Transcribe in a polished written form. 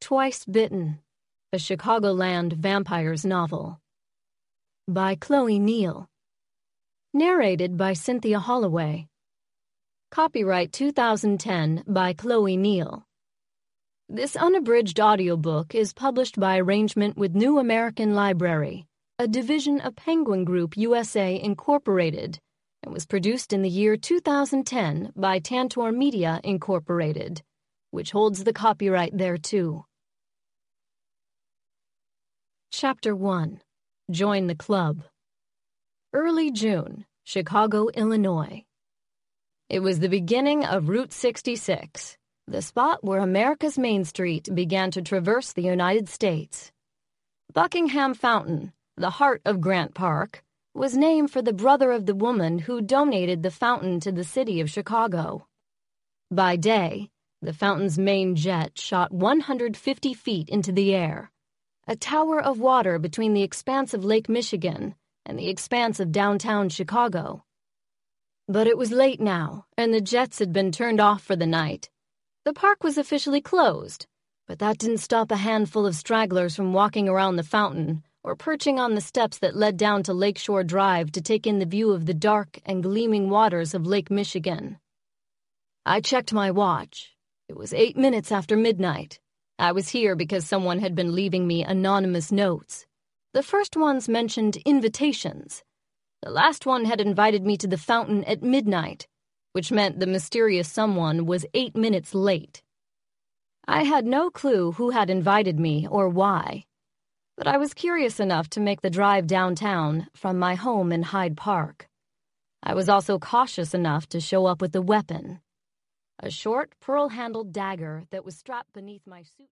Twice Bitten, a Chicagoland vampires novel. By Chloe Neal. Narrated by Cynthia Holloway. Copyright 2010 by Chloe Neal. This unabridged audiobook is published by arrangement with New American Library, a division of Penguin Group USA Incorporated, and was produced in the year 2010 by Tantor Media Incorporated, which holds the copyright thereto. Chapter 1. Join the Club. Early June, Chicago, Illinois. It was the beginning of Route 66, the spot where America's Main Street began to traverse the United States. Buckingham Fountain, the heart of Grant Park, was named for the brother of the woman who donated the fountain to the city of Chicago. By day, the fountain's main jet shot 150 feet into the air, a tower of water between the expanse of Lake Michigan and the expanse of downtown Chicago. But it was late now, and the jets had been turned off for the night. The park was officially closed, but that didn't stop a handful of stragglers from walking around the fountain or perching on the steps that led down to Lakeshore Drive to take in the view of the dark and gleaming waters of Lake Michigan. I checked my watch. It was 8 minutes after midnight. I was here because someone had been leaving me anonymous notes. The first ones mentioned invitations. The last one had invited me to the fountain at midnight, which meant the mysterious someone was 8 minutes late. I had no clue who had invited me or why, but I was curious enough to make the drive downtown from my home in Hyde Park. I was also cautious enough to show up with a weapon, a short, pearl-handled dagger that was strapped beneath my suit.